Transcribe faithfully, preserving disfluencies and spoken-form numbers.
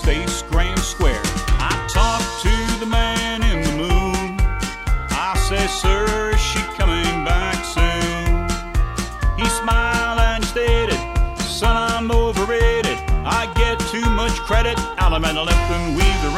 face Grand Square. I talked to the man in the moon. I say, sir, is she coming back soon? He smiled and stated, son, I'm overrated. I get too much credit out of my left and weave the